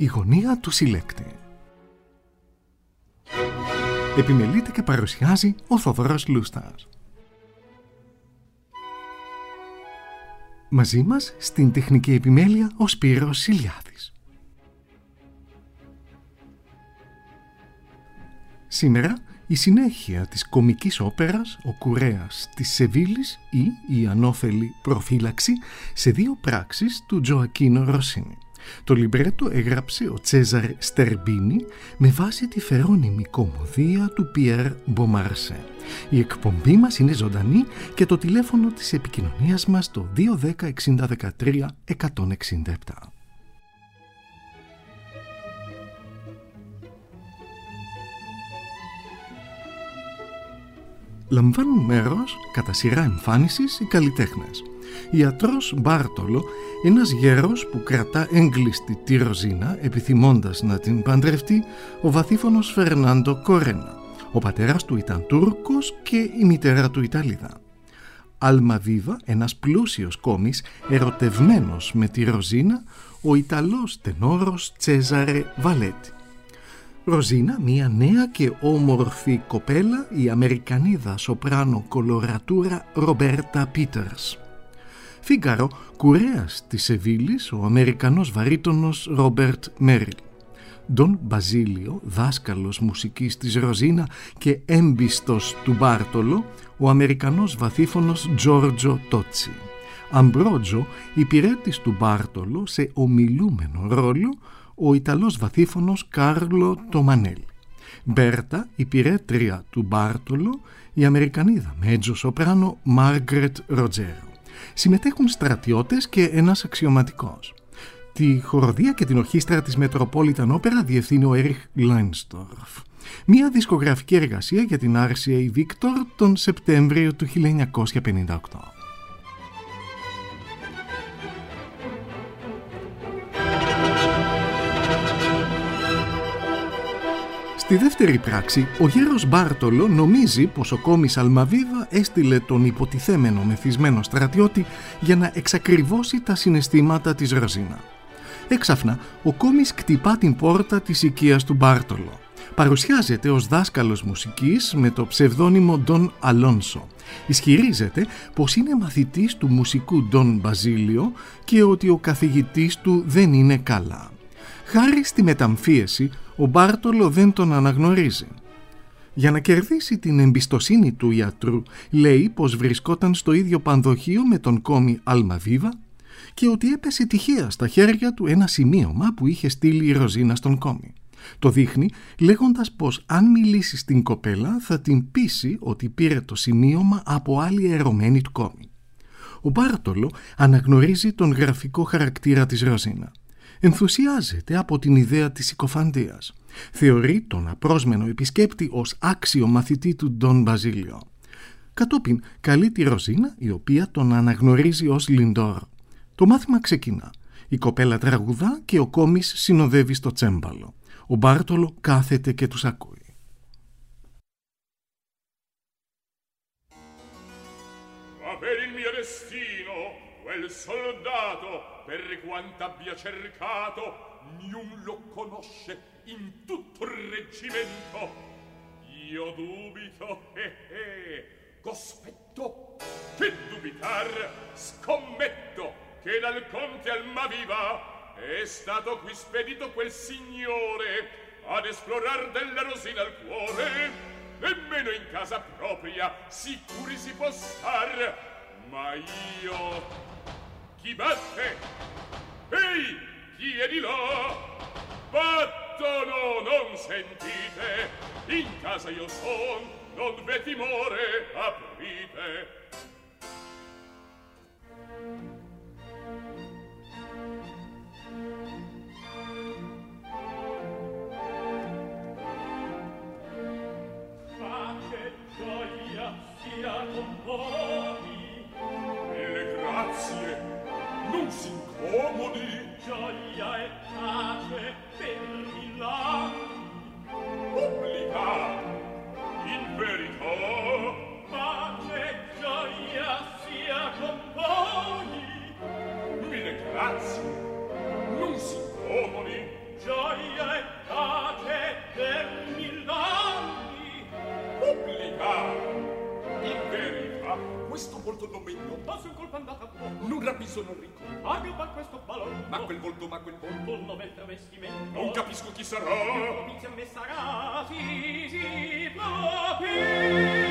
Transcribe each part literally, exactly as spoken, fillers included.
η γωνία του συλλέκτη. Επιμελείται και παρουσιάζει ο Θοδωρός Λούστας. Μαζί μας στην τεχνική επιμέλεια ο Σπύρος Σιλιάδης. Σήμερα η συνέχεια της κομικής όπερας «Ο Κουρέας της Σεβίλης» ή «Η ανώφελη προφύλαξη» σε δύο πράξεις του Τζοακίνο Ροσίνη. Το λιμπρέτο έγραψε ο Τσέζαρ Στερμπίνι με βάση τη φερόνιμη κωμωδία του Πιέρ Μπομαρσέ. Η εκπομπή μας είναι ζωντανή και το τηλέφωνο της επικοινωνίας μας το δύο ένα μηδέν εξήντα δεκατρία εκατόν εξήντα επτά. Λαμβάνουν μέρος κατά σειρά εμφάνισης οι καλλιτέχνες. Ιατρός Μπάρτολο, ένας γέρος που κρατά έγκλειστη τη Ροζίνα επιθυμώντας να την παντρευτεί, ο βαθύφωνος Φερνάντο Κορένα. Ο πατέρας του ήταν Τούρκος και η μητέρα του Ιταλίδα. Αλμαβίβα, ένας πλούσιος κόμις ερωτευμένος με τη Ροζίνα, ο Ιταλός τενόρος Τσέζαρε Βαλέτη. Ροζίνα, μία νέα και όμορφη κοπέλα, η Αμερικανίδα σοπράνο κολορατούρα Ρομπέρτα Πίτερς. Φίγκαρο, κουρέας της Σεβίλης, ο Αμερικανός βαρύτονος Ρόμπερτ Μέριλ. Ντον Μπαζίλιο, δάσκαλος μουσικής της Ροζίνα και έμπιστος του Μπάρτολο, ο Αμερικανός βαθύφωνος Τζόρτζο Τότσι. Αμπρότζο, υπηρέτης του Μπάρτολο σε ομιλούμενο ρόλο, ο Ιταλός βαθύφωνος Κάρλο Τομανέλη. Μπέρτα, υπηρέτρια του Μπάρτολο, η Αμερικανίδα μέτζο σοπράνο Μάργκρετ Ροτζέρο. Συμμετέχουν στρατιώτες και ένας αξιωματικός. Τη χοροδία και την ορχήστρα της Μετροπόλιταν Όπερα διευθύνει ο Έριχ Λάινστορφ. Μία δισκογραφική εργασία για την αρ σι έι Victor τον Σεπτέμβριο του χίλια εννιακόσια πενήντα οκτώ. Στη δεύτερη πράξη, ο γέρος Μπάρτολο νομίζει πως ο κόμις Αλμαβίβα έστειλε τον υποτιθέμενο μεθυσμένο στρατιώτη για να εξακριβώσει τα συναισθήματα της Ροζίνα. Έξαφνα, ο κόμις κτυπά την πόρτα της οικίας του Μπάρτολο. Παρουσιάζεται ως δάσκαλος μουσικής με το ψευδόνυμο Ντον Αλόνσο. Ισχυρίζεται πως είναι μαθητής του μουσικού Ντον Μπαζίλιο και ότι ο καθηγητής του δεν είναι καλά. Χάρη στη μεταμφίεση, ο Μπάρτολο δεν τον αναγνωρίζει. Για να κερδίσει την εμπιστοσύνη του ιατρού, λέει πως βρισκόταν στο ίδιο πανδοχείο με τον κόμι Αλμαβίβα και ότι έπεσε τυχαία στα χέρια του ένα σημείωμα που είχε στείλει η Ροζίνα στον κόμι. Το δείχνει λέγοντας πως αν μιλήσει στην κοπέλα θα την πείσει ότι πήρε το σημείωμα από άλλη ερωμένη του κόμι. Ο Μπάρτολο αναγνωρίζει τον γραφικό χαρακτήρα της Ροζίνα. Ενθουσιάζεται από την ιδέα της συκοφαντίας. Θεωρεί τον απρόσμενο επισκέπτη ως άξιο μαθητή του Ντον Μπαζίλιο. Κατόπιν καλεί τη Ροζίνα, η οποία τον αναγνωρίζει ως Λιντόρ. Το μάθημα ξεκινά. Η κοπέλα τραγουδά και ο κόμις συνοδεύει στο τσέμπαλο. Ο Μπάρτολο κάθεται και τους ακούει. Quel soldato, per quanto abbia cercato, niun lo conosce in tutto il reggimento. Io dubito, eh eh, cospetto, che dubitar, scommetto che dal conte Almaviva è stato qui spedito quel signore ad esplorar della Rosina il cuore. Nemmeno in casa propria sicuri si può star, ma io... Chi batte? Ehi, chi è di là? Battono, non sentite? In casa io son, non v'è timore, aprite. Ma che gioia sia con voi! Le grazie! Non si incomodi! Gioia e pace per Milano! Pubblica! In verità! Pace e gioia sia con voi! Mille grazie! Non si incomodi! Gioia questo volto non megno. Ma son colpa andata a poco. Non ravviso, non ricco. Abbia ma questo balordo. Ma quel volto, ma quel volto. Un nobel travestimento. Non capisco chi sarà. Propizia a me sarà. Sì, sì, propizia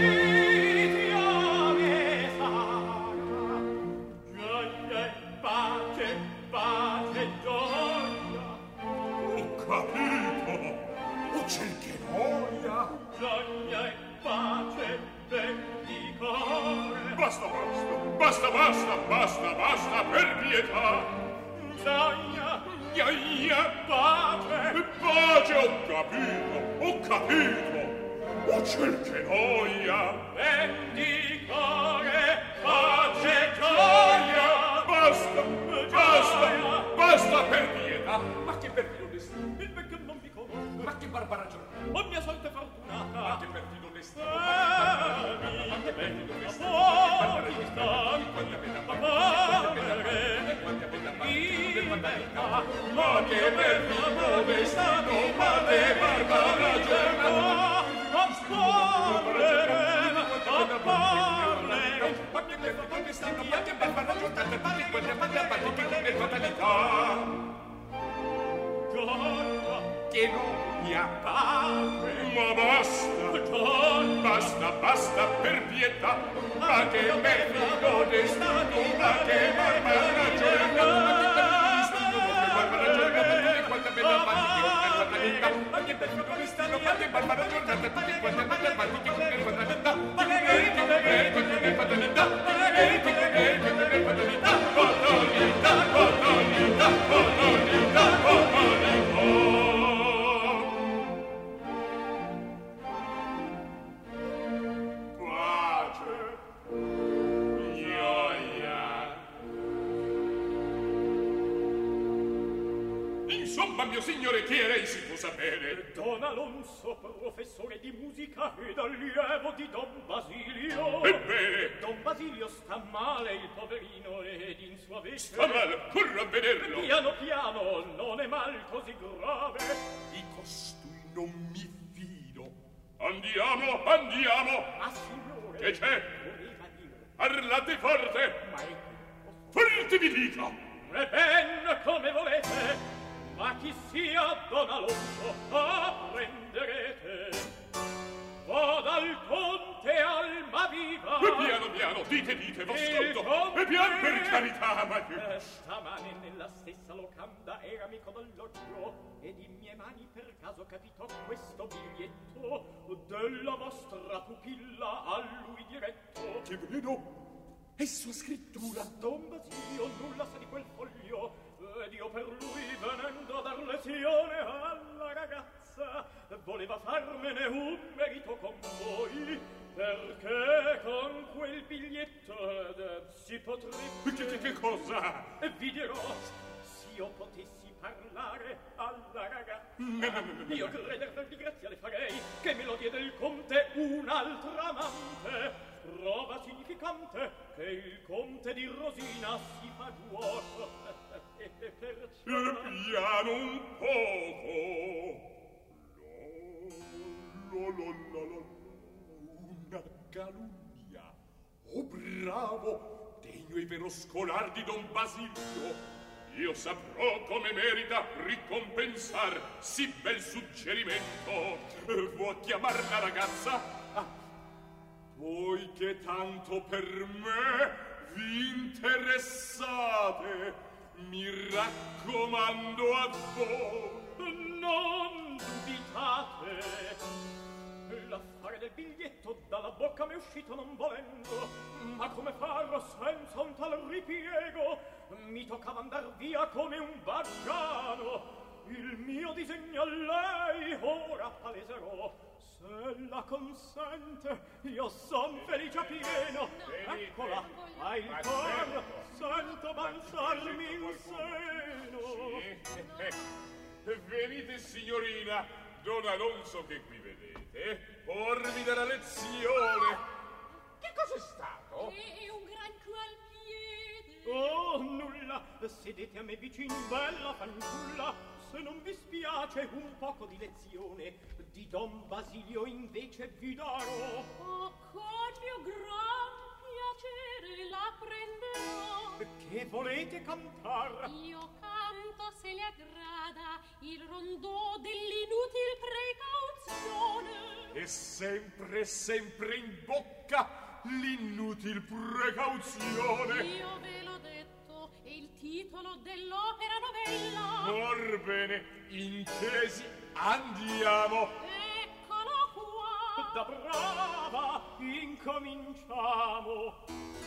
a me sarà. Gioia e pace, pace e gioia. Ho capito. Oh, ciel che noia. Gioia e pace, bendicore. Basta, basta, basta, basta, basta, basta, per pietà. Gioia, Gioia, pace, pace, ho capito, ho capito. Oh, ciel che noia. bendicore, pace, gioia. Basta, basta, basta, per pietà. Ma che perfido destino. Il vecchio non mi conosce. Ma che barbara giornata. O mia sorte fortunata. Ma che perfido destino. Ah, Ma che perfido destino. oh, Ma che chi perfido sta? destino. Ma Ma che perfido destino. Ma che barbara giornata. a parlere, a parlere. Ma che perfido destino. Ma che barbara giornata. Ma che perfido fatalità. Gioia, Che noia. pace, Ma basta, gioia. basta, basta, per pietà. Ma che perfido destino. Ma che barbara giornata. Ma che perfido destino. Ma che barbara giornata. Tutti quanti per le parti che per fatalità. Per fatalità. Per fatalità. Fatalità, fatalità, fatalità, fatalità. Pace, gioia. Insomma, mio signore, chi è lei si può sapere? Don Alonso, professore di musica ed allievo di Don Basilio. Ebbene, Don Basilio sta male, il poverino, ed in sua vece. sta male, corra a vederlo. Piano piano, non è mal così grave. Di costui non mi fido. Andiamo, andiamo. Ma signore, Che c'è? voleva dire, Parlate forte. ma è Forte vi dica. E ben come volete, ma chi sia Don Alonso apprenderete. Va dal conte Almaviva. E piano piano, dite, dite, v'ascolto. E piano, per carità, ma che... Eh, stamane nella stessa locanda era amico d'alloggio ed in mie mani per caso capitò questo biglietto della vostra pupilla a lui diretto. Che vedo? È sua scrittura. Don Basilio nulla sa di quel foglio ed io per lui venendo a dar lezione alla ragazza voleva farmene un merito con voi perché con quel biglietto eh, si potrebbe... Che, che, che cosa? E vi dirò, s'io potessi parlare alla ragazza, No, no, no, no, io no. creder per di grazia le farei che me lo diede il conte un'altra amante, prova significante che il conte di Rosina si fa giuoco. E perciò... E piano un poco. Lo, lo, lo, lo, lo, una calunnia. Oh, bravo, degno e vero scolar di Don Basilio. Io saprò come merita ricompensar sì bel suggerimento. Eh, Vuoi chiamar la ragazza? Ah, voi che tanto per me vi interessate, mi raccomando a voi. Non dubitate, l'affare del biglietto dalla bocca m'è uscito non volendo, ma come farò senza un tal ripiego? Mi toccava andar via come un baggiano. Il mio disegno a lei ora paleserò. Se la consente, io son felice a pieno. Eccola, ha il cor, sento balzarmi in seno. Venite, signorina, Don Alonso che qui vedete, orvi della lezione. Che cosa è stato? È un gran cru al piede. Oh, nulla, sedete a me vicino, bella fanciulla. Se non vi spiace un poco di lezione, di Don Basilio invece vi darò. Oh, col mio gran piacere. apprenderò. Che volete cantar? Io canto, se le aggrada, il rondò dell'inutil precauzione. E sempre, sempre in bocca l'inutil precauzione. Io ve l'ho detto, è il titolo dell'opera novella. Orbene, intesi, andiamo. Eccolo qua. Da brava, incominciamo.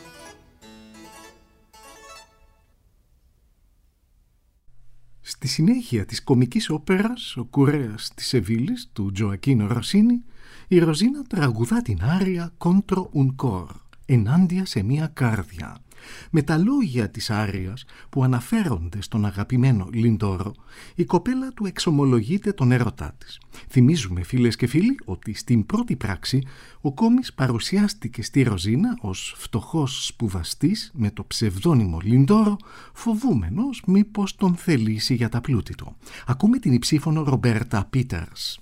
Στη συνέχεια της κομικής όπερας «Ο κουρέας της Σεβίλης» του Τζοακίνο Ροσίνι, η Ροζίνα τραγουδά την άρια «Contro un cor», ενάντια σε μία κάρδια, με τα λόγια της άριας που αναφέρονται στον αγαπημένο Λιντόρο. Η κοπέλα του εξομολογείται τον έρωτά της. Θυμίζουμε, φίλες και φίλοι, ότι στην πρώτη πράξη ο κόμις παρουσιάστηκε στη Ροζίνα ως φτωχός σπουδαστής με το ψευδόνυμο Λιντόρο, φοβούμενος μήπως τον θελήσει για τα πλούτη του. Ακούμε την υψήφωνο Ρομπέρτα Πίτερς.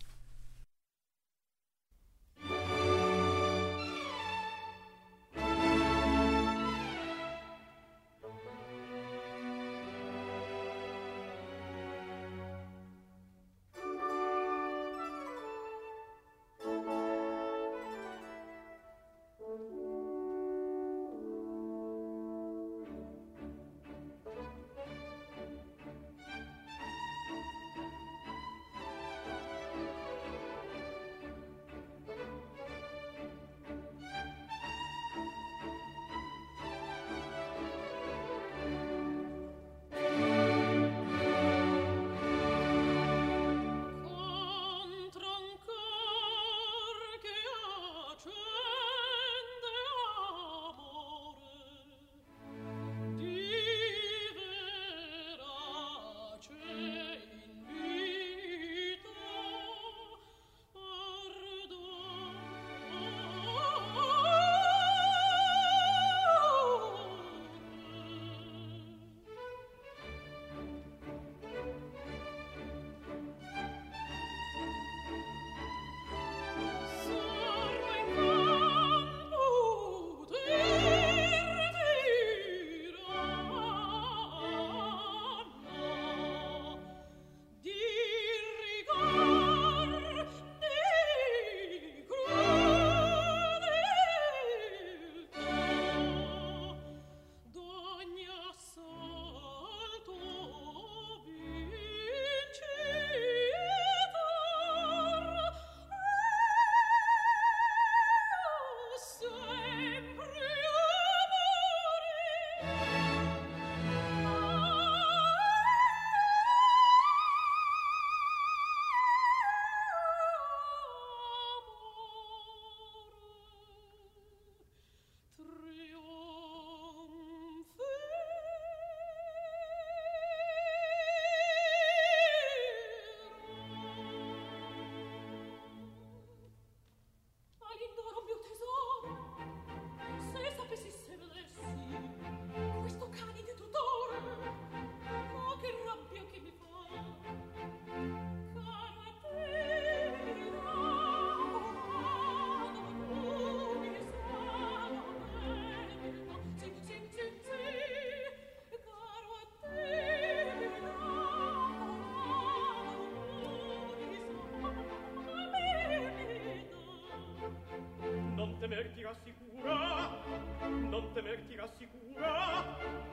temer ti rassicura, non temer ti rassicura,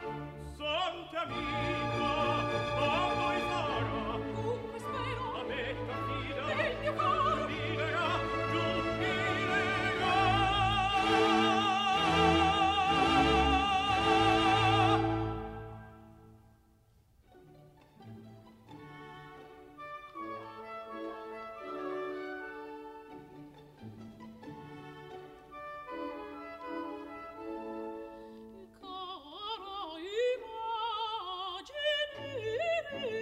sonte amica, a voi sarà. Dunque spero, A me t'affida, del mio cor, filerà, giù caro immagini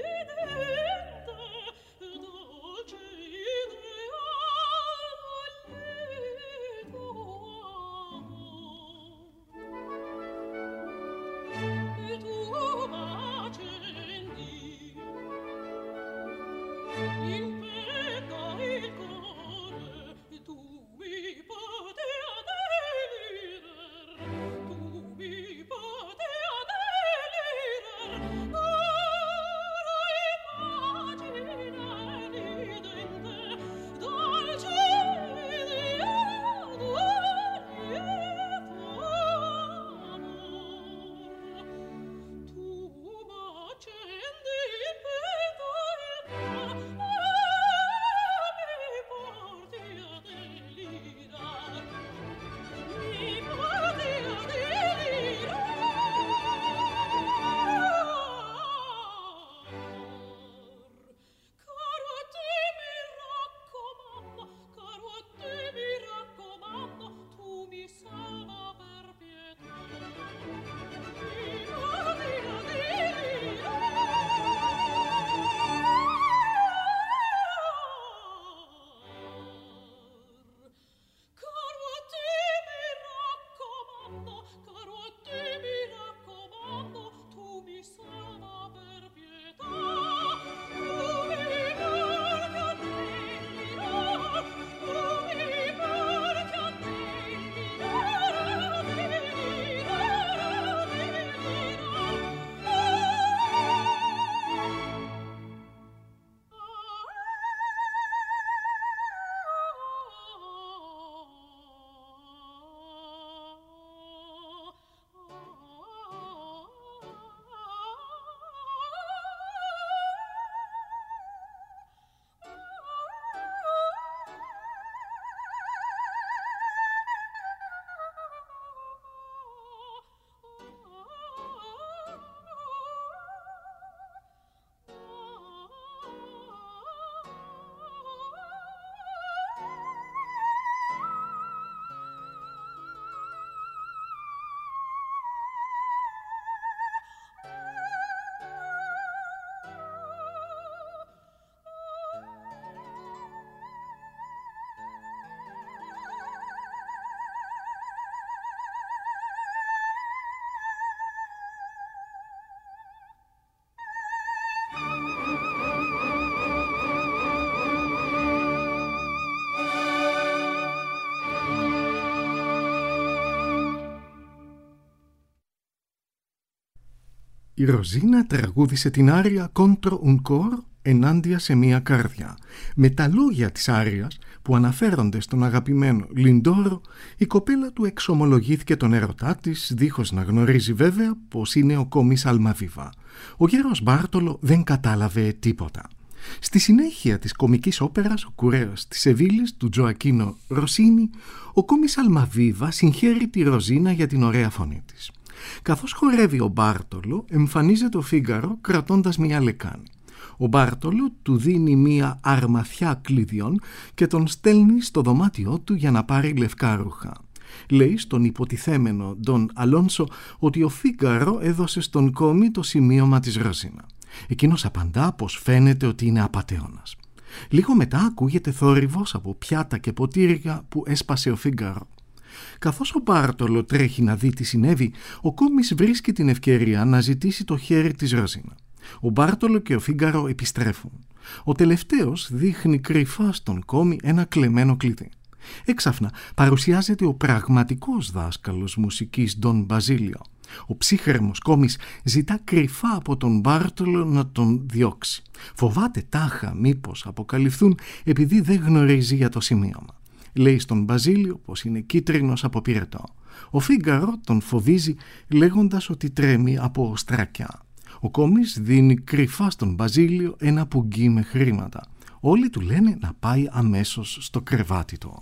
Η Ροζίνα τραγούδισε την άρια «Contro un cor» ενάντια σε μία καρδιά. Με τα λόγια της άριας που αναφέρονται στον αγαπημένο Λιντόρο, η κοπέλα του εξομολογήθηκε τον έρωτά της, δίχως να γνωρίζει βέβαια πως είναι ο κόμις Αλμαβίβα. Ο γέρος Μπάρτολο δεν κατάλαβε τίποτα. Στη συνέχεια της κομικής όπερας «Ο κουρέος της Σεβίλης» του Τζοακίνο Ροσίνι, ο κόμις Αλμαβίβα συγχαίρει τη Ροζίνα για την ωραία φωνή της. Καθώς χορεύει ο Μπάρτολο, εμφανίζεται ο Φίγκαρο κρατώντας μια λεκάνη. Ο Μπάρτολο του δίνει μία αρμαθιά κλειδιών και τον στέλνει στο δωμάτιό του για να πάρει λευκά ρούχα. Λέει στον υποτιθέμενο Ντον Αλόνσο ότι ο Φίγκαρο έδωσε στον κόμι το σημείωμα της Ροζίνα. Εκείνος απαντά πως φαίνεται ότι είναι απατεώνας. Λίγο μετά ακούγεται θόρυβος από πιάτα και ποτήρια που έσπασε ο Φίγκαρο. Καθώς ο Μπάρτολο τρέχει να δει τι συνέβη, ο κόμις βρίσκει την ευκαιρία να ζητήσει το χέρι της Ροζίνα. Ο Μπάρτολο και ο Φίγκαρο επιστρέφουν. Ο τελευταίος δείχνει κρυφά στον κόμι ένα κλεμμένο κλειδί. Έξαφνα παρουσιάζεται ο πραγματικός δάσκαλος μουσικής Ντον Μπαζίλιο. Ο ψύχρεμος κόμις ζητά κρυφά από τον Μπάρτολο να τον διώξει. Φοβάται τάχα μήπως αποκαλυφθούν επειδή δεν γνωρίζει για το σημείωμα. Λέει στον Μπαζίλιο πως είναι κίτρινος από πυρετό. Ο Φίγκαρο τον φοβίζει λέγοντας ότι τρέμει από οστρακιά. Ο κόμις δίνει κρυφά στον Μπαζίλιο ένα πουγγί με χρήματα. Όλοι του λένε να πάει αμέσως στο κρεβάτι του.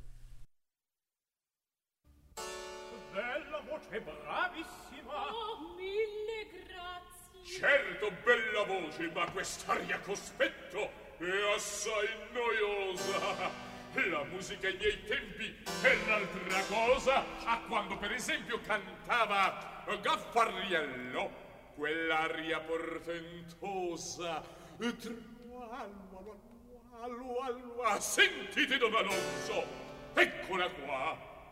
Certo, bella voce, ma quest'aria cospetto è assai noiosa. La musica ai miei tempi è un'altra cosa, a quando per esempio cantava Gaffariello, quell'aria portentosa. Tralala, tralala, sentite Don Alonso, eccola qua.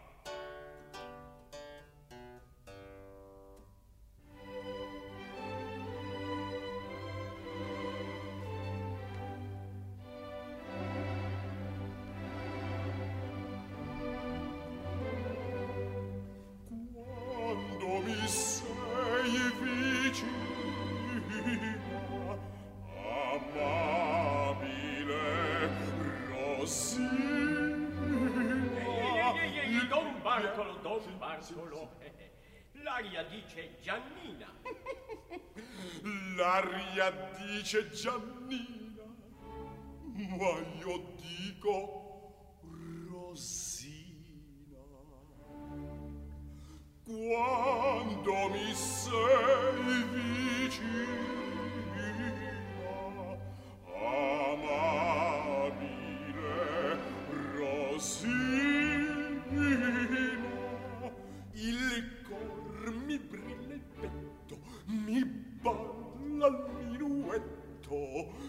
L'aria dice Giannina. L'aria dice Giannina, ma io dico Rosina. Quando mi sei vicina, amabile Rosina, il cor mi brilla il petto, mi balla il minuetto.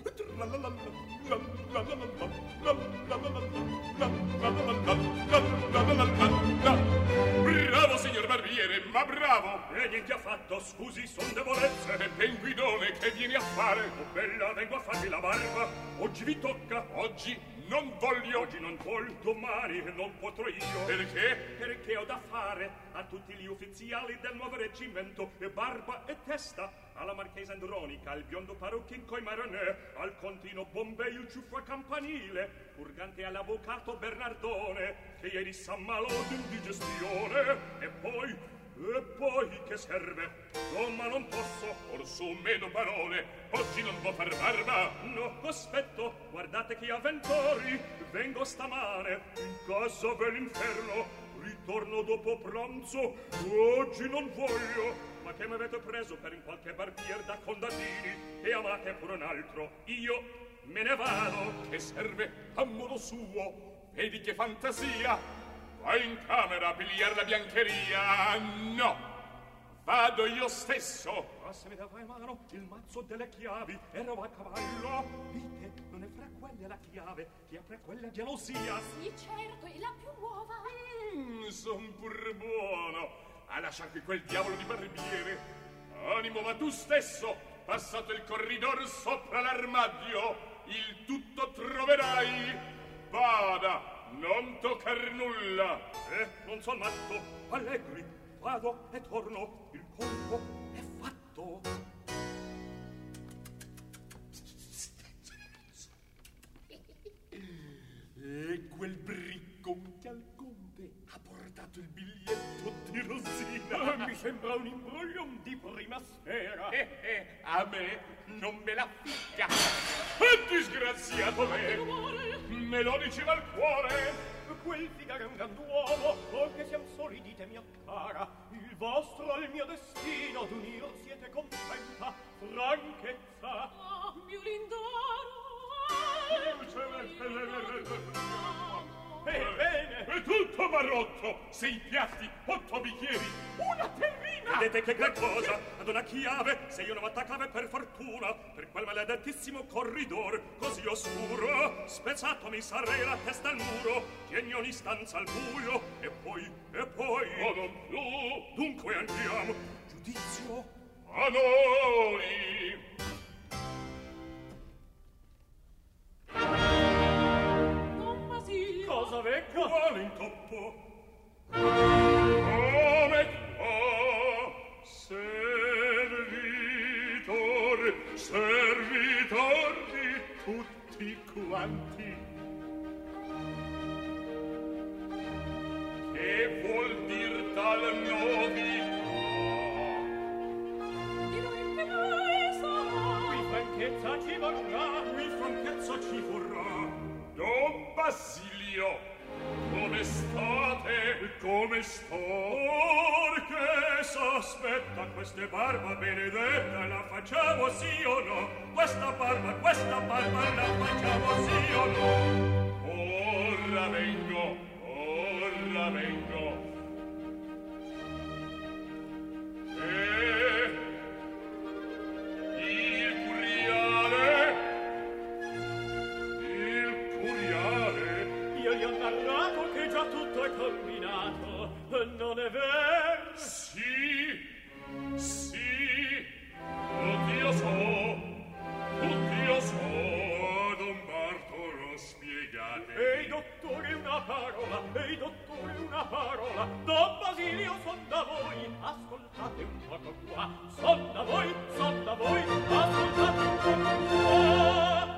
Bravo signor barbiere, ma bravo! E niente affatto, scusi, son debolezze. E ben guidone, che vieni a fare? Oh bella, vengo a farmi la barba. Oggi vi tocca. Oggi non voglio. Oggi non voglio, domani non potrò io. Perché? Perché ho da fare a tutti gli ufficiali del nuovo reggimento e barba e testa. Alla marchesa Andronica, al biondo parrucchin coi maronè, al contino Bombay il ciuffo campanile, purgante all'avvocato Bernardone, che ieri s'ammalò d'indigestione. E poi, e poi che serve? No, ma non posso, Or su meno parole, oggi non può far barba. no, aspetto, guardate che avventori, vengo stamane, in casa dell'inferno, ritorno dopo pranzo, oggi non voglio. Ma che m'avete preso per in qualche barbier da contadini e amate pure un altro, io me ne vado. Che serve a modo suo, vedi che fantasia. Vai in camera a pigliar la biancheria. No, vado io stesso. Passami da fare mano il mazzo delle chiavi, ero a cavallo. Dite, non è fra quelle la chiave che apre quella gelosia? Sì, certo, è la più nuova. Mm, son pur buono a lasciar qui quel diavolo di barbiere. Animo, ma tu stesso, passato il corridor sopra l'armadio, il tutto troverai. Vada, non toccar nulla. Eh, non son matto, allegri, vado e torno, il colpo è fatto. fatto. E quel briccon che al conte ha portato il biglietto di Rosina. Mi sembra un imbroglio di prima sfera. Eh, eh, a me non me la ficca. E disgraziato me, me lo diceva il cuore. Quel figaro è un grand'uomo, or che siam soli dite mia cara, il vostro al mio destino d'unir siete contenta, franchezza. Oh, mio lindoro! Ebbene! È tutto marrotto, sei piatti, otto bicchieri, una terrina! Vedete che gran cosa? Ad una chiave, se io non attaccava per fortuna, per quel maledettissimo corridor così oscuro, spezzato mi sarei la testa al muro, tieni ogni stanza al buio, e poi, e poi... O non più! Dunque andiamo, giudizio? A noi! Don Basilio! Cosa vecchia? Quale intoppo? Come qua, servitor, servitor di tutti quanti. Che vuol dir tal novità? Di noi che mai sarà? Qui franchezza ci vorrà, qui franchezza ci vorrà. Don Basilio, come state? Come sto? Or che sospetta queste barba benedetta, la facciamo sì o no? Questa barba, questa barba la facciamo sì o no? Ora vengo, ora vengo. E il curiale, il curiale, Io gli ho narrato che già tutto è combinato, non è vero? sì, sì, tutti io so, tutti io so. Don Bartolo, spiegate. Ehi dottore una parola, ehi dottore una parola, Don Basilio son da voi, ascoltate un poco qua, son da voi, son da voi, ascoltate un poco qua.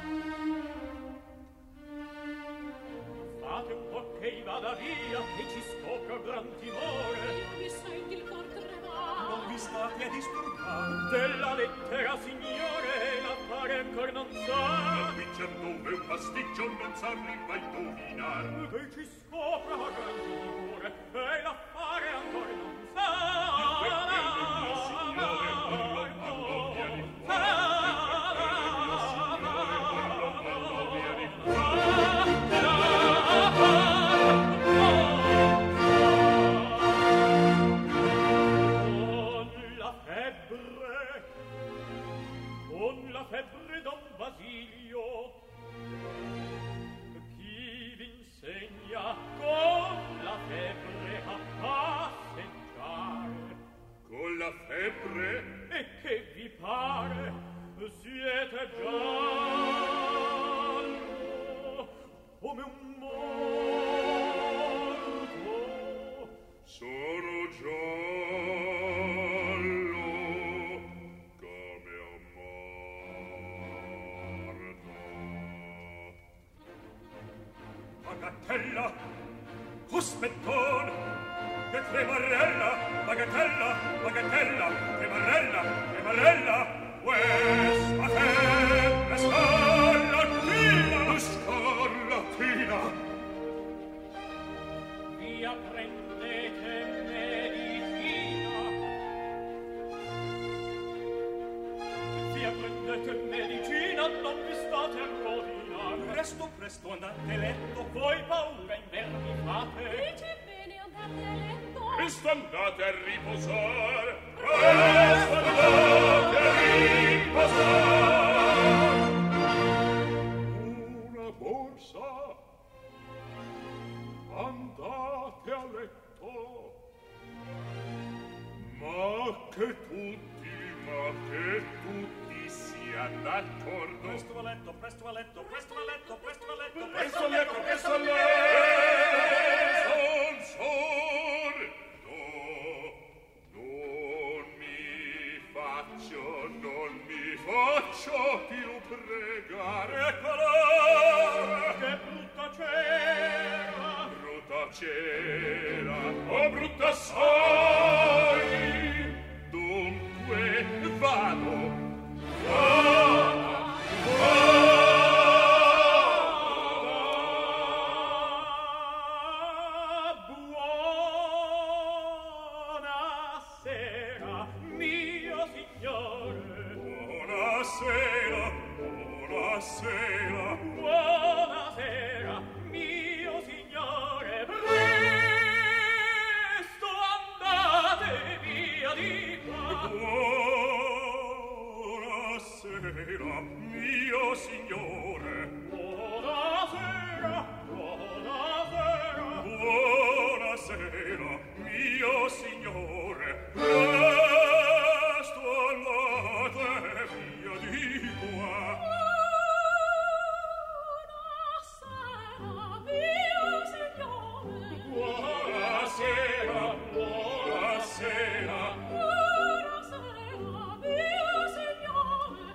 Fate un po' che vada via, che ci scopro gran timore. Io mi sento il cor tremare. Non vi state a disturbare della lettera, signore, l'affare ancor non sa. Qui c'è dove un pasticcio non s'arriva a indovinar. Che ci scopra gran timore, e l'affare ancor non sa. Con la febbre, Don Basilio, chi vi insegna con la febbre a passeggiare? Con la febbre? E che vi pare? Siete giallo come un morto. Sono giallo come un morto. Bagatella, cospettone, che tremarella, bagatella, bagatella, tremarella, tremarella, questa febbre scarlattina, scarlattina. Via prendete medicina, via prendete medicina, non vi state a rovinare. Presto, presto andate letto, voi paura inverni fate. Dice bene andate a letto. Presto andate a riposare. Presto andate a riposare. Una borsa. Andate a letto. Ma che tutti, ma che tutti siano d'accordo. Presto a letto, presto a letto, presto a letto, presto a letto, Presto a letto, presto a letto. Son sordo, non mi fa faccio più pregare colore che brutta cera, brutta cera, oh brutta sei, dunque vado, vado, vado. Buonasera, buonasera, buonasera, mio signore, presto andate via di qua. Buonasera, mio signore, buonasera, buonasera, buonasera, mio signore, presto andate via di qua. Buonasera, buonasera, buonasera, mio signore,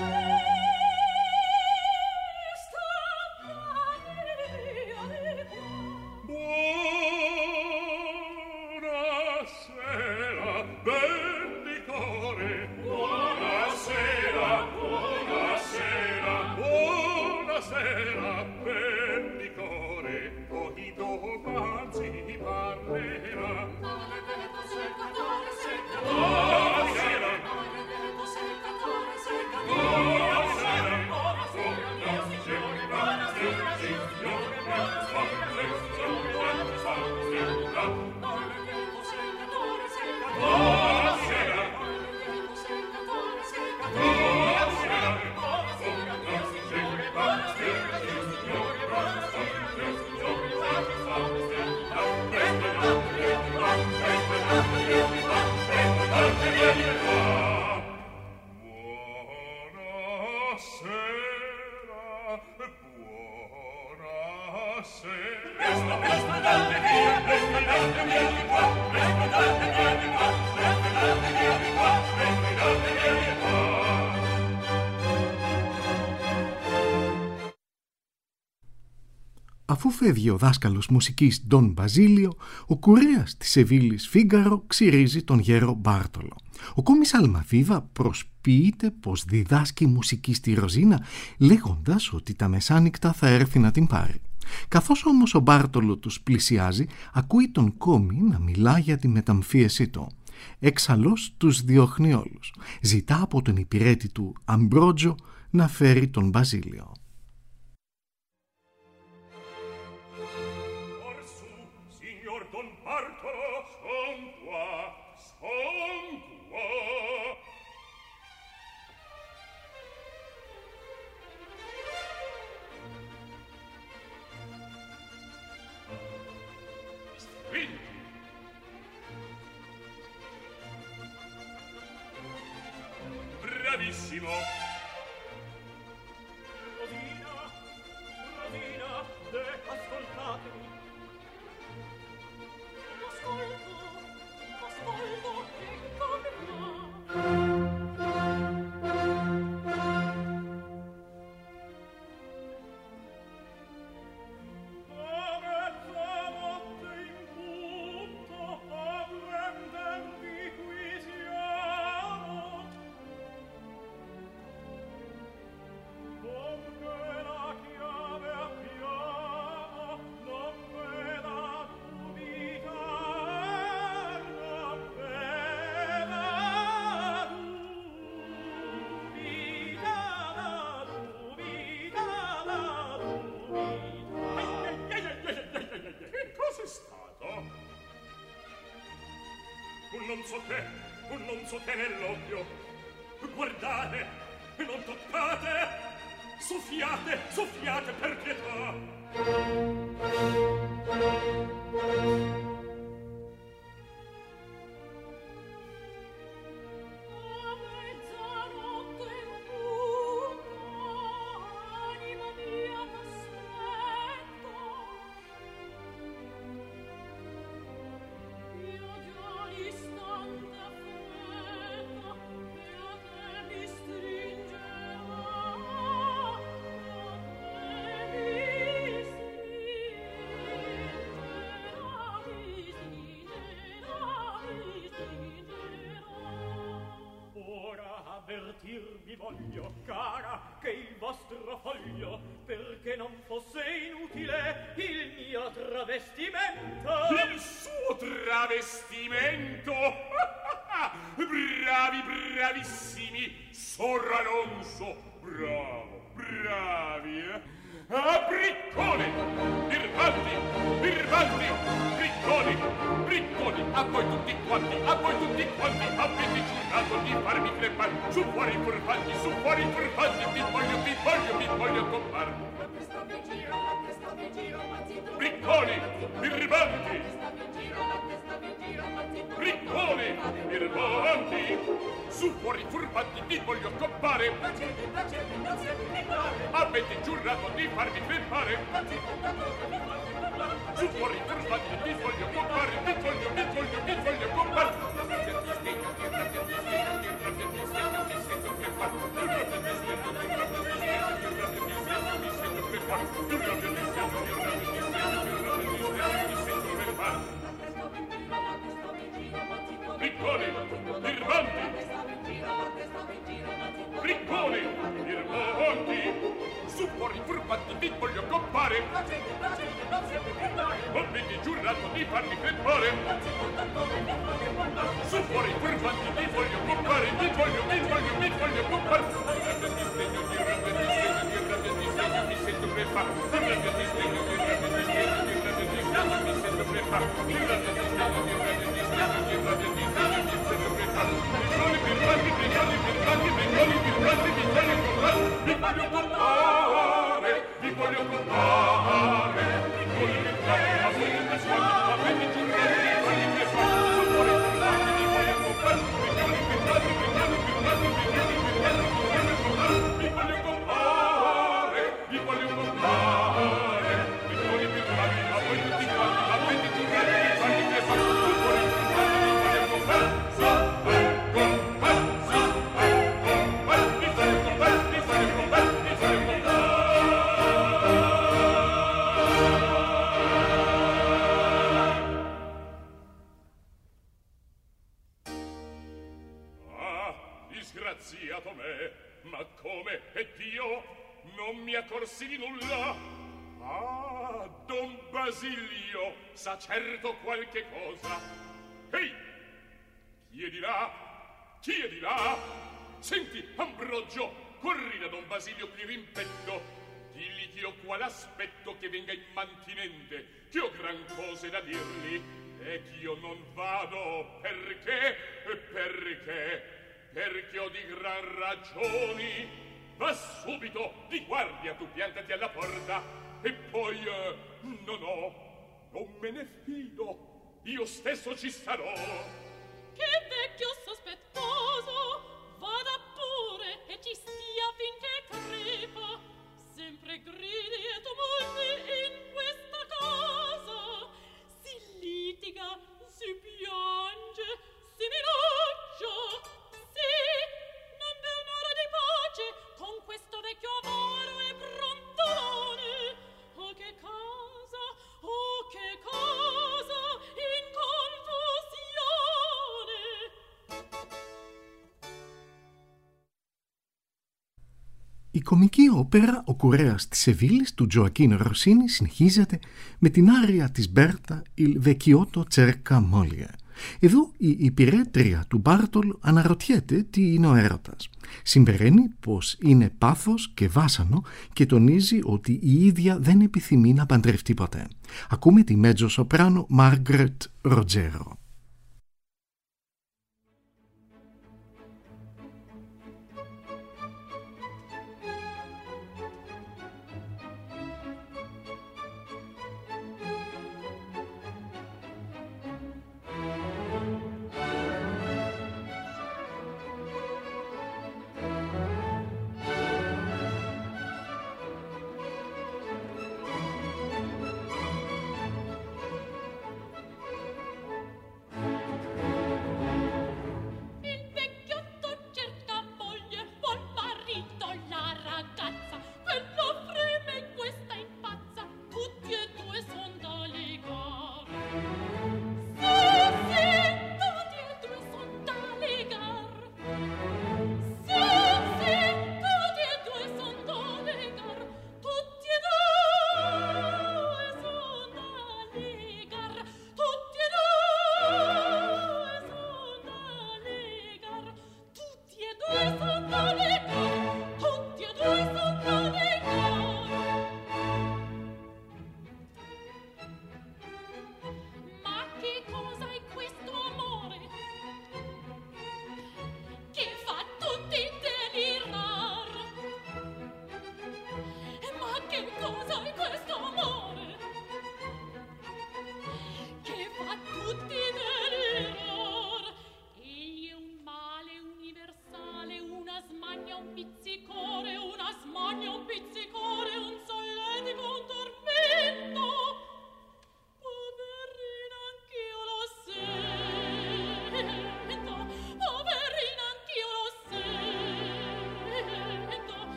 presto andate via di qua. Buonasera, ben di cuore. Buonasera, buonasera, buonasera, ben di cuore. Poi domanzi parlerà. Maledetto seccatore, seccatore, buonasera. Maledetto seccatore, seccatore, buonasera. Buonasera, mio signore, buonasera, signore, buonasera, signore, buonasera. Maledetto seccatore, seccatore, buonasera. Maledetto seccatore, seccatore, buonasera. Buonasera, mio signore, buonasera, signore, buonasera, signore, Αφού φεύγει ο δάσκαλος μουσικής Ντον Μπαζίλιο, ο κουρέας της Σεβίλης Φίγκαρο ξυρίζει τον γέρο Μπάρτολο. Ο κόμις Αλμαβίβα προσποιείται πως διδάσκει μουσική στη Ροζίνα, λέγοντας ότι τα μεσάνυχτα θα έρθει να την πάρει. Καθώς όμως ο Μπάρτολο τους πλησιάζει, ακούει τον κόμι να μιλά για τη μεταμφίεσή του. Έξαλλος τους διώχνει όλους. Ζητά από τον υπηρέτη του Αμπρότζο να φέρει τον Μπαζίλιο. Bravissimo! Rosina, Rosina, de, ascoltatemi. Ascolto, ascolto, e come fa? Non so che, non so che nell'occhio. Guardate, non toccate. Soffiate, soffiate per pietà. Stringe voglio, cara, che il vostro foglio, perché non fosse inutile il mio travestimento. Il suo travestimento? Bravi, bravissimi, Sor Alonso, bravo, bravi, eh? Ah, Briccone, Birbaldi, Birbaldi, Bricconi, Bricconi, a voi tutti quanti, a voi tutti quanti, avete giurato di farmi crepare, su fuori furfanti, su fuori furfanti, vi voglio, vi voglio, vi voglio compare. Bricconi, Birbaldi, Bricconi, Birbaldi, su fuori furfanti, vi voglio compare. Avete giurato di farmi crepare, su fuori furfanti, vi voglio compare, vi voglio, vi voglio, vi voglio compare. Bricconi, Birbaldi, Bricconi, Birbaldi, su fuori furfanti, vi voglio compare. Avete giurato di farmi crepare, su fuori furfanti, vi voglio compare, vi voglio, vi voglio, vi voglio compare. Di stegno, di rabbia, di stegno, di rabbia, di stegno, mi sento crepare. Di rabbia, di stegno, di rabbia, di stegno, di rabbia, di stegno, mi sento crepare. Di rabbia, di stegno, di rabbia, di stegno, di rabbia, di stegno, mi sento crepare. Bricconi, Birbaldi, Bricconi, Birbaldi, Bricconi, Birbaldi, vi voglio compare. Vi voglio compare, vi voglio compare. Bricconi, Birbaldi, ma voi non mi sguardi, avete giurato di farmi crepare. Su fuori furfanti, vi voglio compare. Bricconi, Birbaldi, Bricconi, Birbaldi, Bricconi, Birbaldi, vi voglio compare. Vi voglio compare, vi voglio compare. Bricconi, Birbaldi, ma voi tutti quanti avete giurato di farmi crepare. Su fuori furfanti, vi voglio compare. Su fuori compare, su fuori compare, vi voglio compare, vi voglio compare, vi voglio compare. Ah, disgraziato me, ma come? E Dio non mi accorsi di nulla? Ah, Don Basilio sa certo qualche cosa. Ehi, chi è di là? Chi è di là? Senti, Ambrogio, corri da Don Basilio qui rimpetto. Digli che ho qua l'aspetto che venga immantinente, che ho gran cose da dirgli, e che io non vado. Perché? Perché? Perché ho di gran ragioni. Va subito, di guardia, tu piantati alla porta. E poi, eh, no, no, non me ne fido. Io stesso ci starò. Che vecchio sospettoso, vada pure e ci stia finché crepa. Sempre gridi e tumulti in questa casa. Si litiga, si piange, si minaccia. Sì, non v'è un'ora di pace con questo vecchio avaro e brontolone. Oh, che cosa, oh, che cosa in confusione. Η κομική όπερα «Ο Κουρέας της Σεβίλης» του Τζοακίν Ροσίνι συνεχίζεται με την άρια της Μπέρτα «Il vecchiotto cerca moglie». Εδώ η υπηρέτρια του Μπάρτολ αναρωτιέται τι είναι ο έρωτας. Συμπεραίνει πως είναι πάθος και βάσανο και τονίζει ότι η ίδια δεν επιθυμεί να παντρευτεί ποτέ. Ακούμε τη μέτζο σοπράνο Μάργκρετ Ροτζέρο.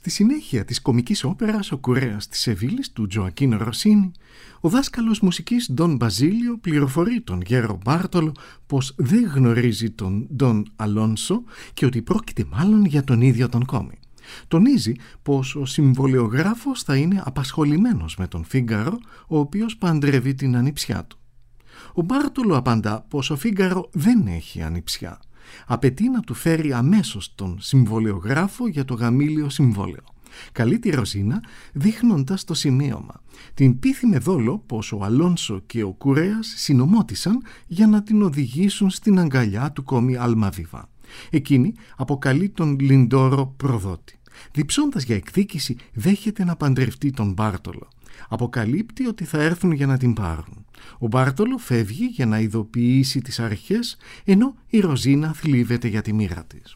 Στη συνέχεια της κομικής όπερας «Ο Κουρέας της Σεβίλης» του Τζοακίν Ροσίνι, ο δάσκαλος μουσικής Ντον Μπαζίλιο πληροφορεί τον γέρο Μπάρτολο πως δεν γνωρίζει τον Ντον Αλόνσο και ότι πρόκειται μάλλον για τον ίδιο τον Κόμι. Τονίζει πως ο συμβολιογράφος θα είναι απασχολημένος με τον Φίγκαρο, ο οποίος παντρεύει την ανιψιά του. Ο Μπάρτολο απαντά πως ο Φίγκαρο δεν έχει ανιψιά. Απαιτεί να του φέρει αμέσως τον συμβολιογράφο για το γαμήλιο συμβόλαιο. Καλεί τη Ροζίνα δείχνοντας το σημείωμα. Την πείθει με δόλο πως ο Αλόνσο και ο Κουρέας συνομώτησαν για να την οδηγήσουν στην αγκαλιά του Κόμι Αλμαβίβα. Εκείνη αποκαλεί τον Λιντόρο προδότη. Διψώντας για εκδίκηση, δέχεται να παντρευτεί τον Μπάρτολο. Αποκαλύπτει ότι θα έρθουν για να την πάρουν. Ο Μπάρτολο φεύγει για να ειδοποιήσει τις αρχές, ενώ η Ροζίνα θλίβεται για τη μοίρα της.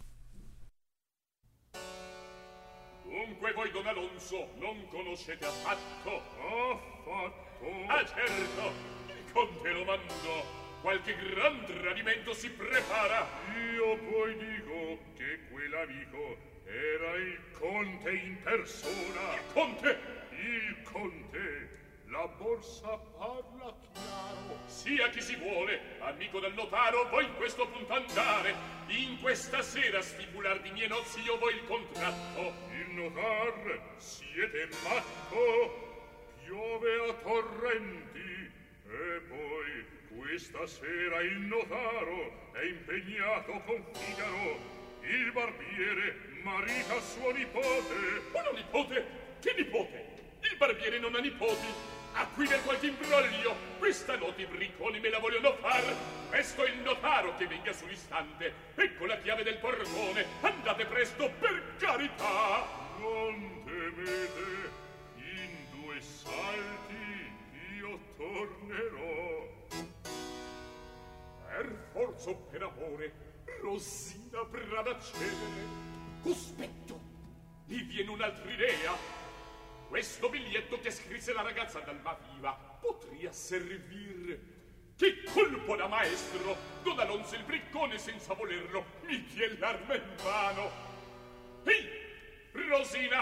Dunque voi Don Alonso non conoscete affatto? Affatto? Ah certo, il conte lo mandò. Qualche gran tradimento si prepara. Io poi dico che quell'amico era il conte in persona. Il conte? Il conte. La borsa parla chiaro. Sia chi si vuole, amico del notaro, voi in questo punto andare. In questa sera stipular di mie nozze io voi il contratto. Il notar, siete matto? Piove a torrenti. E poi, questa sera il notaro è impegnato con Figaro. Il barbiere marita suo nipote. Una nipote? Che nipote? Il barbiere non ha nipoti. A qui per qualche imbroglio. Questa notte i bricconi me la vogliono far. Presto il notaro che venga sull'istante. Ecco la chiave del portone. Andate presto, per carità. Non temete. In due salti io tornerò. Per forza o per amore, Rosina brava cedere. Cospetto, mi viene un'altra idea. Questo biglietto che scrisse la ragazza d'Almaviva potria servir. Che colpo da maestro, Don Alonso il briccone senza volerlo mi tie l'arma in mano. Ehi, Rosina,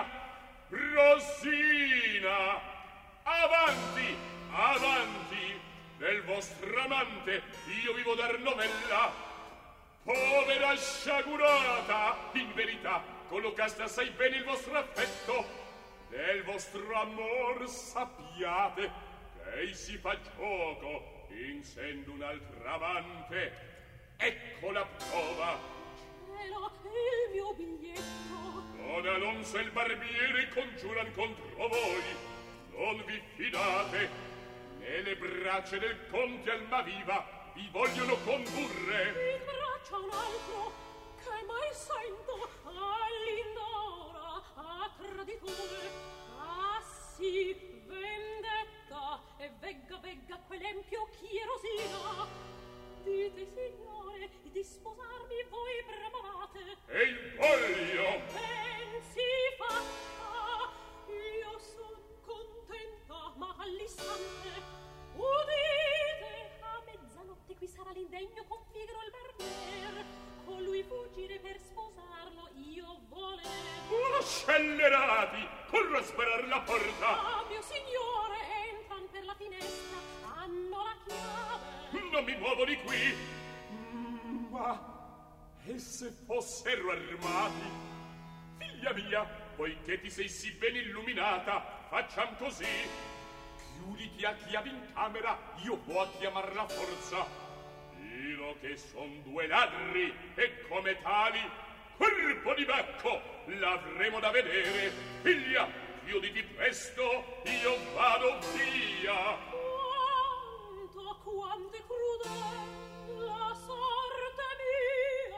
Rosina, avanti, avanti, del vostro amante io vivo dar novella. Povera sciagurata, in verità collocaste assai bene il vostro affetto. Del vostro amor sappiate che ei si fa gioco, insendo un'altra amante. Ecco la prova. Cielo, il mio biglietto. Don Alonso e il barbiere congiuran contro voi. Non vi fidate. Nelle braccia del conte Almaviva vi vogliono condurre. In braccia un altro che mai sento all'indora a traditore. Ah sì, vendetta e vegga vegga quell'empio chierosina. Dite signore di sposarmi voi bramavate. E il voglio. Pensi fatta, io son contenta, ma all'istante udite a mezzanotte qui sarà l'indegno con Figaro il barbier. Con lui fuggire per sposarlo io volevo. Oh, scellerati, corro a sparar la porta. Ah, mio signore, entran per la finestra, hanno la chiave. Non mi muovo di qui. Ma e se fossero armati? Figlia mia, poiché ti sei sì ben illuminata, facciam così. Chiuditi a chiave in camera, io vo a chiamar la forza. Dico che son due ladri e come tali colpo di becco l'avremo da vedere. Figlia, chiuditi presto, io vado via. Quanto, quanto è crudele la sorte mia.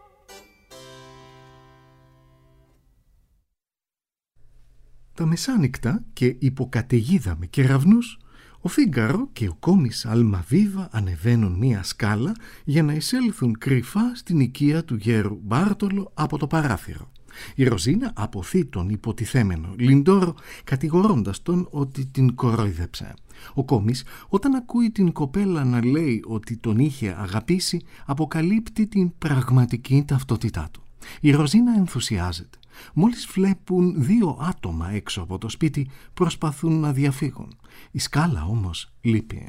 Τα μεσάνυχτα και υποκαταιγίδα με κεραυνούς, ο Φίγκαρο και ο Κόμις Αλμαβίβα ανεβαίνουν μία σκάλα για να εισέλθουν κρυφά στην οικία του γέρου Μπάρτολο από το παράθυρο. Η Ροζίνα αποθεί τον υποτιθέμενο Λιντόρο, κατηγορώντας τον ότι την κορόιδεψε. Ο Κόμις, όταν ακούει την κοπέλα να λέει ότι τον είχε αγαπήσει, αποκαλύπτει την πραγματική ταυτότητά του. Η Ροζίνα ενθουσιάζεται. Μόλις βλέπουν δύο άτομα έξω από το σπίτι, προσπαθούν να διαφύγουν. Η σκάλα όμως λείπει.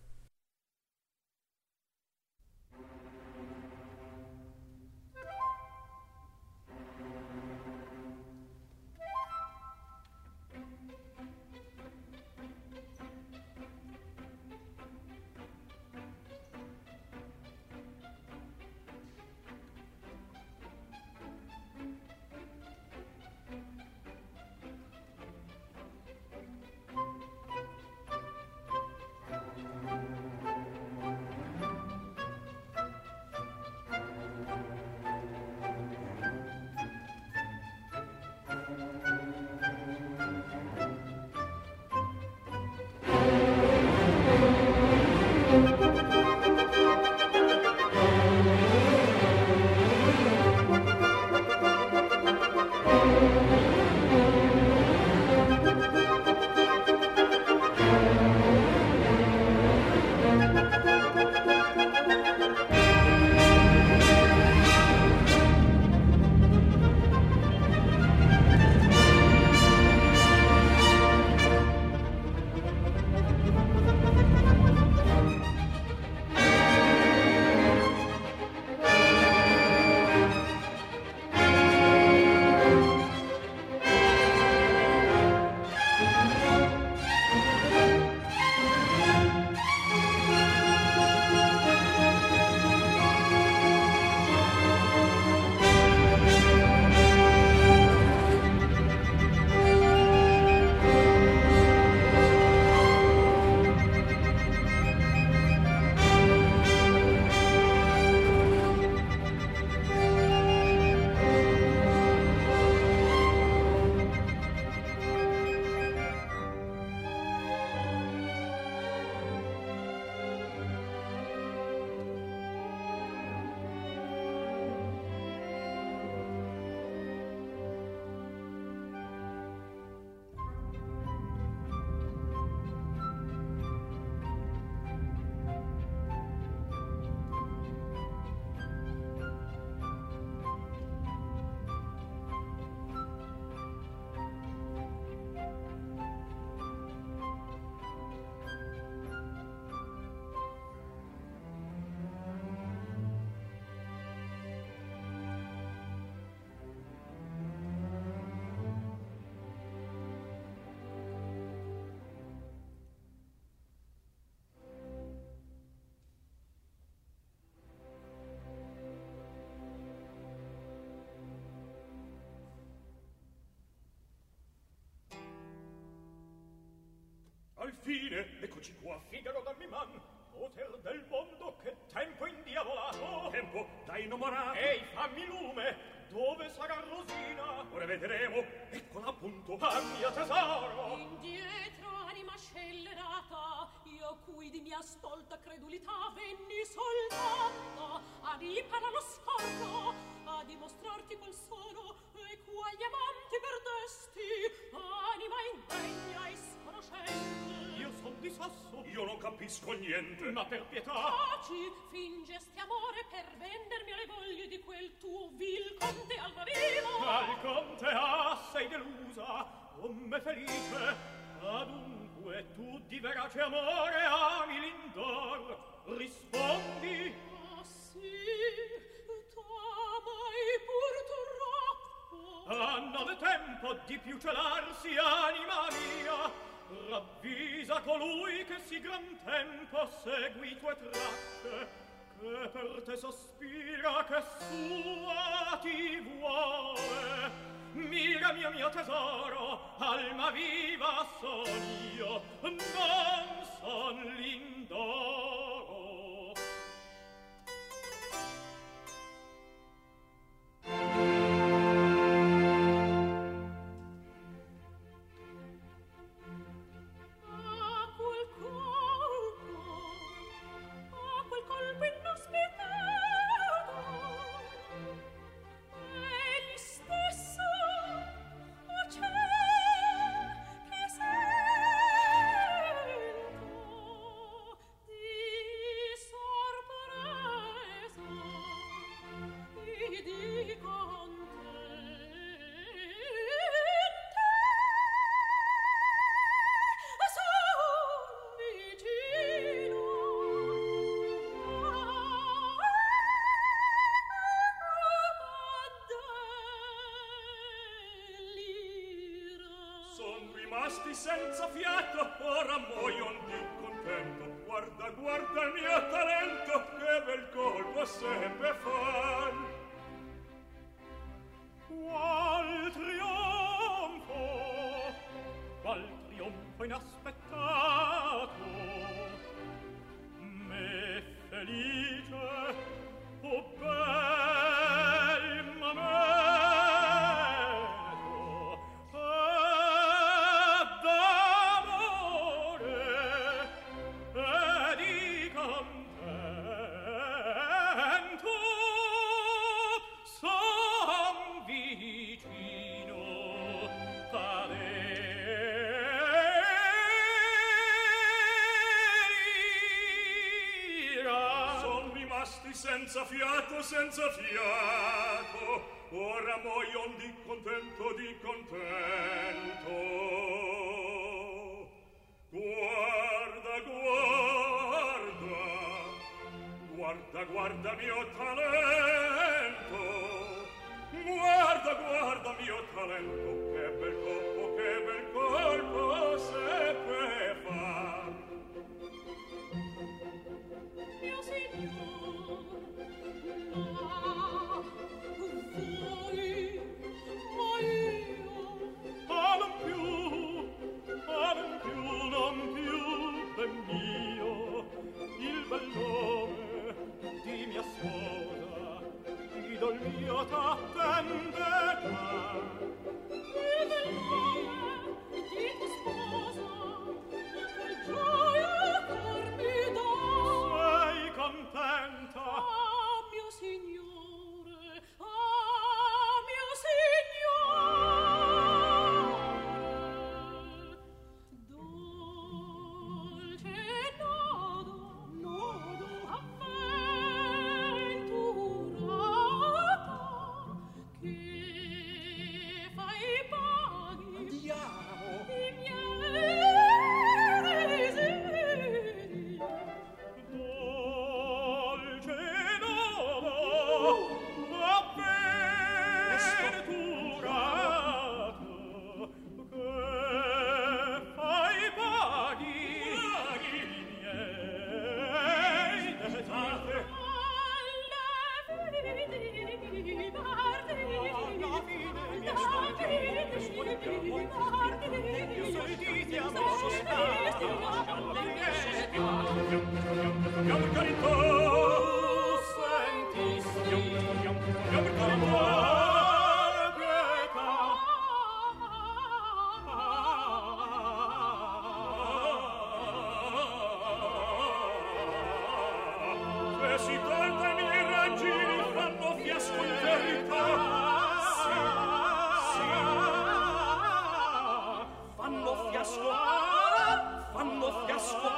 Al fine, eccoci qua. Figaro dammi man, poter del mondo, che tempo indiavolato. Tempo da innamorato. Ehi, fammi lume, dove sarà Rosina? Ora vedremo, eccola appunto. Ah, mio tesoro! Indietro, anima scellerata, io cui di mia stolta credulità venni soltanto a ripara lo scorno, a dimostrarti qual sono e quagli amanti perdesti, anima indegna e sconoscente. Io son di sasso. Io non capisco niente. Ma per pietà. Taci, fingesti amore per vendermi alle voglie di quel tuo vil conte Almaviva. Al conte, ah, sei delusa, o me felice. Adunque tu di verace amore ami Lindor. Rispondi. Ah, sì, t'amai purtroppo. Ah, non è tempo di più celarsi, anima mia. Ravvisa colui che si gran tempo segui tue tracce, che per te sospira, che sua ti vuole. Mira, mio mio tesoro, alma viva son io, non son Lindoro. rimasti senza fiato, ora muoion di contento. Guarda, guarda il mio talento, che bel colpo seppe far. Qual trionfo, qual trionfo inaspettato, me felice, o bel mametto, e d'amore, e di contento, son vicino t'aderira. Son rimasti senza fiato, senza fiato, ora muoion di contento, di contento. Guarda, guarda, guarda, guarda mio talento, guarda, guarda mio talento, che bel colpo, che bel colpo seppe far. Mio signor, ma voi, ma io, Ah, non più, ah, non più, non più del mio, il bel nome di mia sposa, idol mio t'attende già. il bel nome di tua sposa, qual gioia cor mi dà. Sei contenta? Ah, mio signore, ah, mio signore, dolce nodo, nodo avventurata, che fai paghi Andiamo! i miei desideri. Dolce nodo, avventurato, che fai paghi i miei desideri. Io per carità, Senti, io, io, io per carità, se si tolta i miei raggini fanno fiasco in verità. fanno fiasco, fanno fiasco.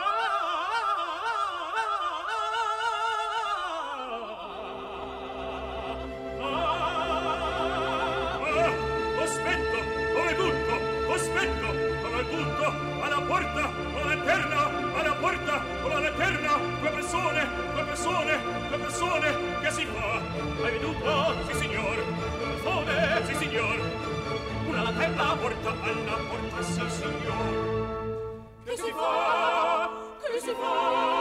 Ah, aspetto, come tutto, aspetto, come tutto, alla porta, alla lanterna, alla porta, alla lanterna, due persone, due persone, due persone, che si fa? Hai veduto? Sì, signor, Persone, sì, signor, una lanterna. alla porta, alla porta, sì, signor. Che si fa? Che si fa?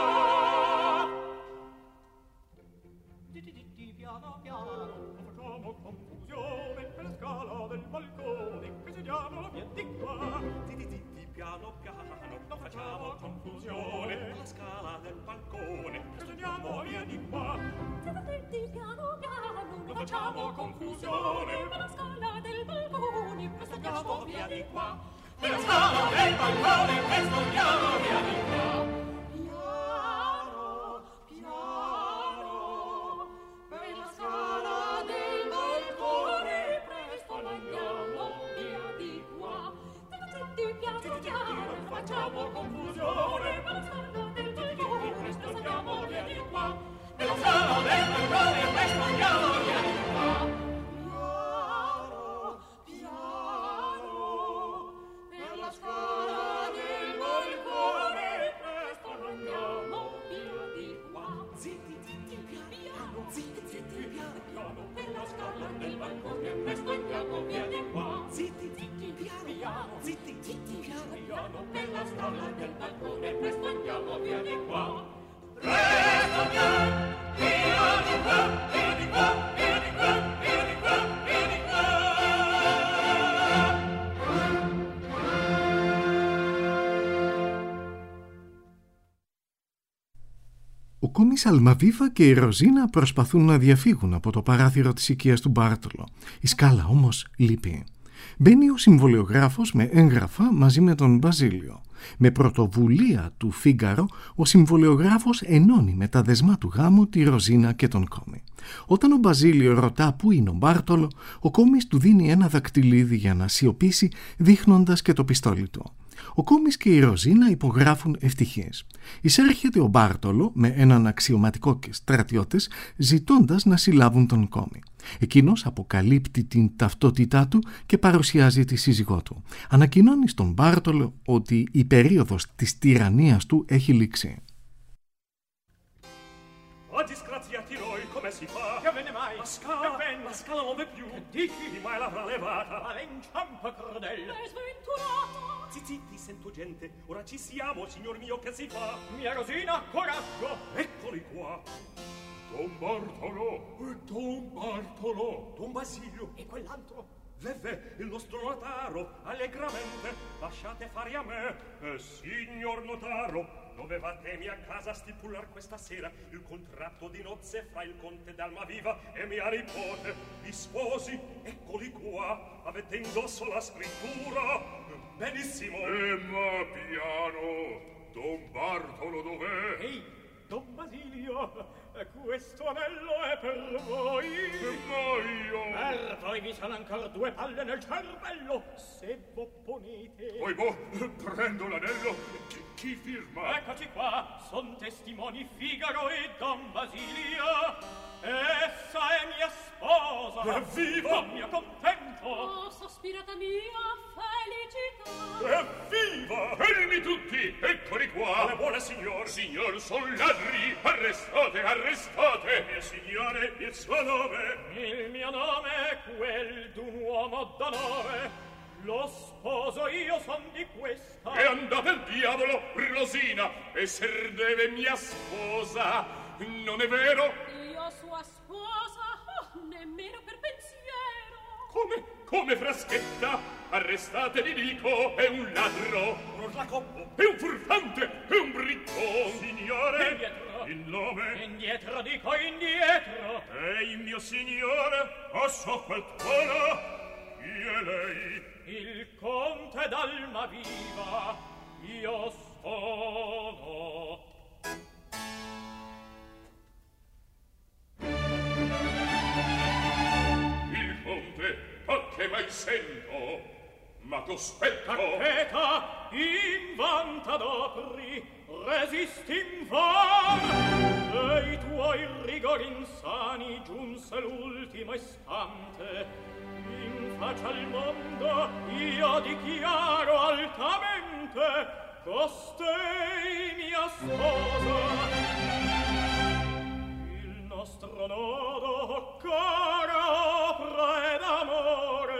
Di di di di piano piano, non facciamo confusione per la scala del balcone, che sediamo via di qua. Di, di, di, di, piano, piano, non facciamo confusione per la scala del balcone, Che sediamo via di qua. Zitti, piano piano, Non facciamo confusione per la scala del balcone, che sediamo via di qua. Per la scala del balcone, che sediamo via di qua. Piano, piano, per la scala del balcone, presto andiamo via di qua. Zitti, piano piano, non facciamo confusione, per la scala del balcone, presto andiamo via di qua. Per la scala del balcone, presto andiamo via di qua. Piano, piano, per la scala del balcone, presto andiamo via di qua. Zitti, zitti, Piano, zitti, zitti, piano, piano, per la scala del balcone, presto andiamo via di qua. zitti, zitti, piano, piano, zitti, zitti, Ο κόμις Αλμαβίβα και η Ροζίνα προσπαθούν να διαφύγουν από το παράθυρο της οικίας του Μπάρτολο. Η Σκάλα όμως λείπει. Μπαίνει ο συμβολιογράφος με έγγραφα μαζί με τον Μπαζίλιο. Με πρωτοβουλία του Φίγκαρο, ο συμβολιογράφος ενώνει με τα δεσμά του γάμου τη Ροζίνα και τον κόμι. Όταν ο Μπαζίλιο ρωτά πού είναι ο Μπάρτολο, ο κόμις του δίνει ένα δακτυλίδι για να σιωπήσει, δείχνοντας και το πιστόλι του. Ο κόμις και η Ροζίνα υπογράφουν ευτυχίες. Εισέρχεται ο Μπάρτολο με έναν αξιωματικό και στρατιώτες, ζητώντας να συλλάβουν τον κόμι. Εκείνος αποκαλύπτει την ταυτότητά του και παρουσιάζει τη σύζυγό του. Ανακοινώνει στον Μπάρτολο ότι η περίοδος της τυραννίας του έχει λήξει. Oh, disgraziati noi, come si fa? Che avvenne mai? La scala, la scala non v'è più. Che dici? Mai l'avrà levata. Ma le inciampa, cordella. È sventurato. Zitti, sento gente. Ora ci siamo, signor mio, che si fa? Mia Rosina, coraggio. Eccoli qua. Don Bartolo, Don Bartolo. Don Basilio. E quell'altro? Veve, il nostro notaro, allegramente. Lasciate fare a me. Eh, signor notaro, dovevate a casa stipular questa sera il contratto di nozze fra il conte d'Almaviva e mia nipote. Gli sposi, eccoli qua. Avete indosso la scrittura? Benissimo. Eh, ma piano. Don Bartolo dov'è? Ehi, Don Basilio, questo anello è per voi. Ma io... Per voi vi sono ancora due palle nel cervello, se v'opponete. Poi boh, prendo l'anello. Chi, chi firma? Eccoci qua, son testimoni Figaro e Don Basilio. Essa è mia sposa. Evviva! Con mio contento. Oh, sospirata mia felicità. Evviva! Fermi tutti! Eccoli qua! Come vuole, signor? Signor, son ladri! Arrestate, arrestate! Mio signore, il suo nome? Il mio nome è quel d'un uomo d'onore. Lo sposo io son di questa. E andate al diavolo, Rosina! Esser deve mia sposa! Non è vero? Io sua sposa, oh, nemmeno per pensiero. Come? Come Fraschetta? Arrestate, vi dico, è un ladro! Rosacoppo. È un furfante! È un briccone! Signore! Indietro. Il nome? Indietro, dico indietro. Ehi, mio signore, a so quel tuono, chi è lei? Il conte d'Almaviva, io sono. Il conte, a che mai sento? Ma cospetto! Capeta, invanta d'opri, resisti invan, dei tuoi rigori insani giunse l'ultimo istante. In faccia al mondo io dichiaro altamente costei mia sposa. Il nostro nodo cara opera ed amore,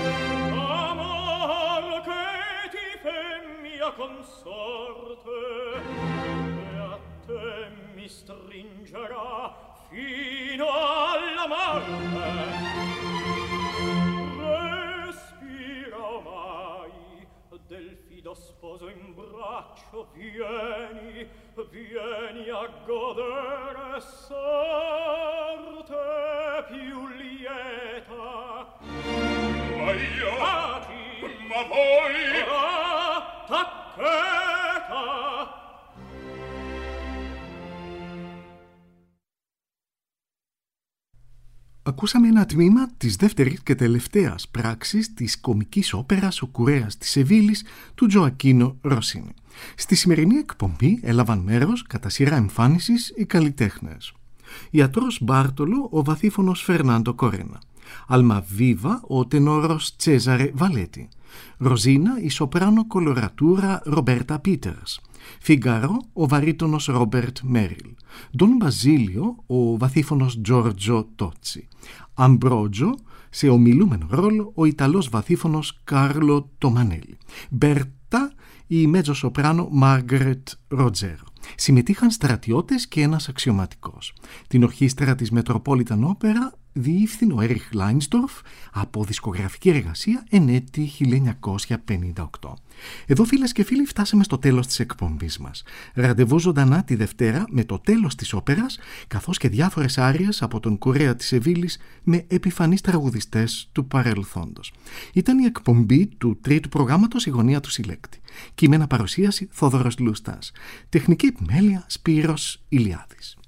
amor che ti fe mia consorte, e a te mi stringerà fino alla morte. Respira ormai del fido sposo in braccio, vieni, vieni a godere sorte più lieta. Ma io? Baci, Ma voi? ora taccheta. Ακούσαμε ένα τμήμα της δεύτερης και τελευταίας πράξης της κομικής όπερας «Ο Κουρέας της Σεβίλης» του Τζοακίνο Ροσίνι. Στη σημερινή εκπομπή έλαβαν μέρος κατά σειρά εμφάνισης οι καλλιτέχνες. Ιατρός Μπάρτολο, ο βαθύφωνος Φερνάντο Κορένα. Αλμαβίβα, ο τενόρος Τσέζαρε Βαλέτη. Ροζίνα, η σοπράνο κολορατούρα Ρομπέρτα Πίτερς. Φίγκαρο, ο βαρύτονος Ρόμπερτ Μέριλ. Ντον Μπαζίλιο, ο βαθύφωνος Τζόρτζο Τότσι. Αμπρότζο, σε ομιλούμενο ρόλο, ο Ιταλός βαθύφωνος Κάρλο Τομανέλη. Μπέρτα, η μέτζο σοπράνο Μάργαρετ Ροτζέρο. Συμμετείχαν στρατιώτες και ένας αξιωματικός. Την ορχήστρα της Μετροπόλιταν Όπερα διεύθυνε ο Έριχ Λάινστορφ από δισκογραφική εργασία εν έτη χίλια εννιακόσια πενήντα οκτώ. Εδώ, φίλες και φίλοι, φτάσαμε στο τέλος της εκπομπής μας. Ραντεβού ζωντανά τη Δευτέρα με το τέλος της όπερας, καθώς και διάφορες άριες από τον Κουρέα της Σεβίλης με επιφανείς τραγουδιστές του παρελθόντος. Ήταν η εκπομπή του τρίτου προγράμματος «Η γωνία του συλλέκτη». Κείμενα παρουσίαση Θόδωρος Λούστας. Τεχνική επιμέλεια Σπύρος Ηλιάδης.